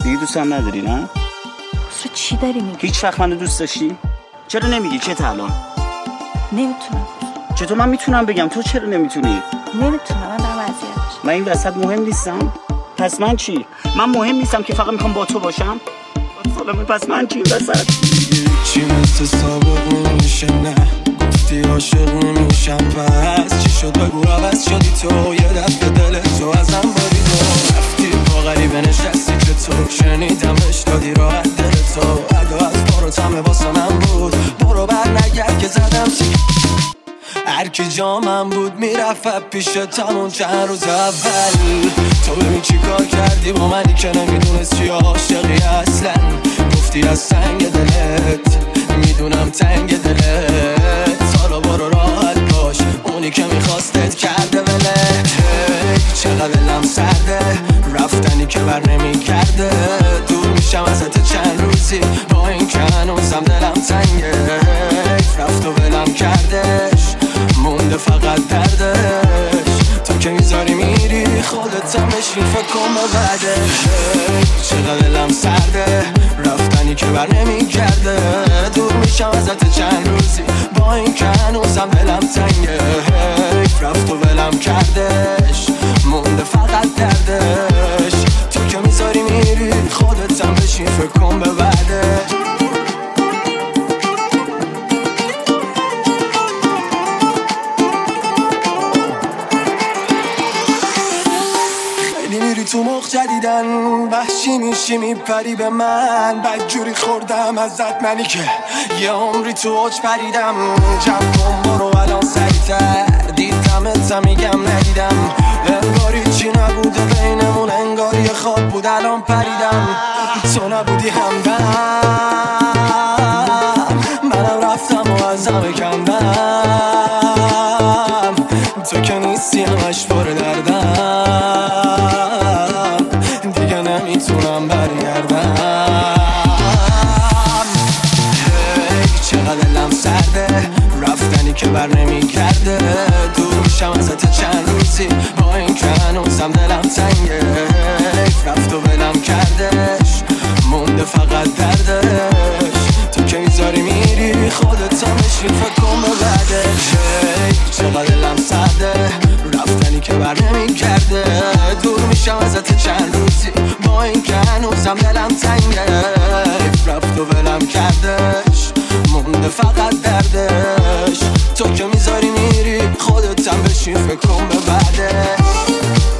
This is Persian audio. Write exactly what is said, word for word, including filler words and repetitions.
دیگه دوستم نداری نه؟ تو چی داری میگی؟ هیچ وقت منو دوست داشتی؟ چرا نمیگی که الان؟ نمیتونم. چطور من میتونم بگم تو چرا نمیتونی؟ نمیتونم، من دارم اذیت میشم. من این وسط مهم نیستم؟ پس من چی؟ من مهم نیستم که فقط میخوام با تو باشم؟ سلامه پس من چی این وسط؟ چی مثل سابق نمیشه نه گفتی عاشق نمیشم پس چی شد بگو عوض شدی تو یه دفعه دل تو ازم برید و رفتی با غریبه نشستی چطور شنیدمش دادی راحت دل تو ادا از بارو تمه واسانم بود برو بر نگرد که زدم سی هر کی جامم بود میرفت پیشت همون چند روز اول تو ببین چی کار کردی با منی که نمیدونست چی عاشقی اصلا گفتی از سنگ دلت میدونم تنگ دلت سالا برو راحت باش اونی که میخواستت کرده ولت چقدر دلم سرده رفتنی که بر نمی کرده دور میشم ازت چند روزی با این که هنوزم دلم تنگه رفت و ولم کردش مونده فقط دردش تو که میذاری میری خودت هم بشین فکر کن به بعدش چقدر دلم سرده رفتنی که بر نمی کرده دور میشم ازت چند روزی با این که هنوزم دلم تنگه رفت و ولم کردش مونده فقط دردش تو که میذاری میری خودت هم بشین فکر کن به بعدش تو مخ جدیدن وحشی میشی میپری به من بدجوری خوردم ازت منی که یه عمری تو اوج پریدم جمع کن برو الان سریعتر دیدمت میگم ندیدم انگاری چی نبوده بینمون انگاری یه خواب بود الان پریدم تو نبودی همدم منم رفتم و ازم کندم تو که نیستی همش پر دردم نمیتونم برگردم چقدر دلم سرده رفتنی که بر نمی کرده دور میشم ازت چند روزی با این که هنوزم دلم تنگه رفت و ولم کردش مونده فقط دردش تو که میذاری میری خودت هم بشین فکر کن به بعدش چقدر دلم سرده رفتنی که بر نمی کرده دور میشم ازت چند روزی با این که هنوزم دلم تنگه رفت و ولم کردش مونده فقط دردش تو که میذاری میری خودت هم بشین فکر کن به بعدش